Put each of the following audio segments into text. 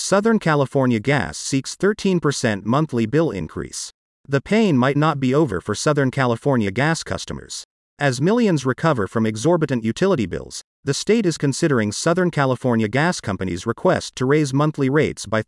Southern California Gas seeks 13% monthly bill increase. The pain might not be over for Southern California Gas customers. As millions recover from exorbitant utility bills, the state is considering Southern California Gas Company's request to raise monthly rates by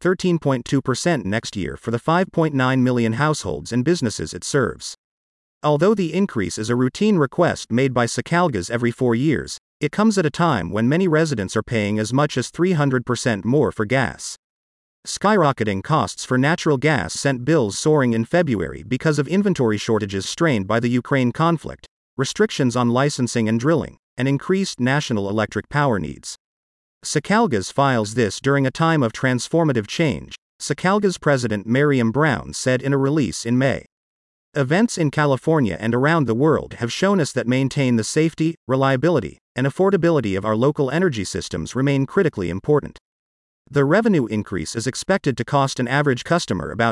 13.2% next year for the 5.9 million households and businesses it serves. Although the increase is a routine request made by SoCalGas every 4 years, it comes at a time when many residents are paying as much as 300% more for gas. Skyrocketing costs for natural gas sent bills soaring in February because of inventory shortages strained by the Ukraine conflict, restrictions on licensing and drilling, and increased national electric power needs. SoCalGas files this during a time of transformative change, SoCalGas President Maryam Brown said in a release in May. Events in California and around the world have shown us that maintain the safety, reliability, and affordability of our local energy systems remain critically important. The revenue increase is expected to cost an average customer about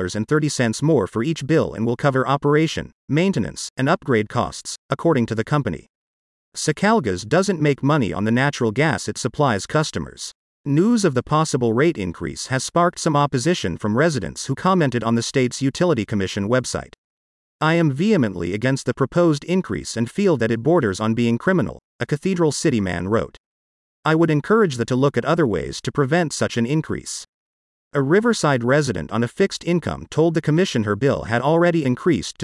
$8.30 more for each bill and will cover operation, maintenance, and upgrade costs, according to the company. SoCalGas doesn't make money on the natural gas it supplies customers. News of the possible rate increase has sparked some opposition from residents who commented on the state's Utility Commission website. "I am vehemently against the proposed increase and feel that it borders on being criminal," a Cathedral City man wrote. "I would encourage them to look at other ways to prevent such an increase." A Riverside resident on a fixed income told the commission her bill had already increased to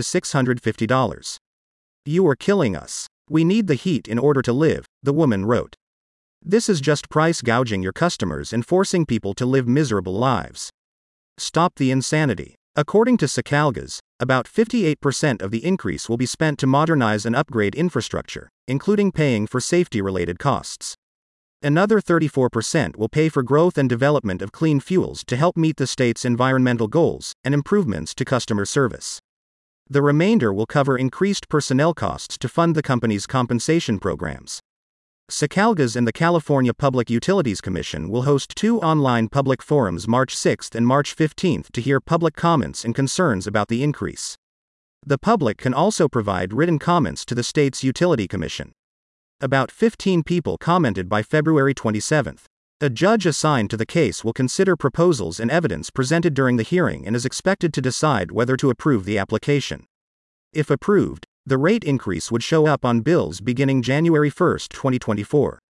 $650. "You are killing us. We need the heat in order to live," the woman wrote. "This is just price gouging your customers and forcing people to live miserable lives. Stop the insanity." According to SoCalGas, about 58% of the increase will be spent to modernize and upgrade infrastructure, including paying for safety-related costs. Another 34% will pay for growth and development of clean fuels to help meet the state's environmental goals, and improvements to customer service. The remainder will cover increased personnel costs to fund the company's compensation programs. SoCalGas and the California Public Utilities Commission will host 2 online public forums March 6 and March 15 to hear public comments and concerns about the increase. The public can also provide written comments to the state's Utility Commission. About 15 people commented by February 27. A judge assigned to the case will consider proposals and evidence presented during the hearing and is expected to decide whether to approve the application. If approved, the rate increase would show up on bills beginning January 1, 2024.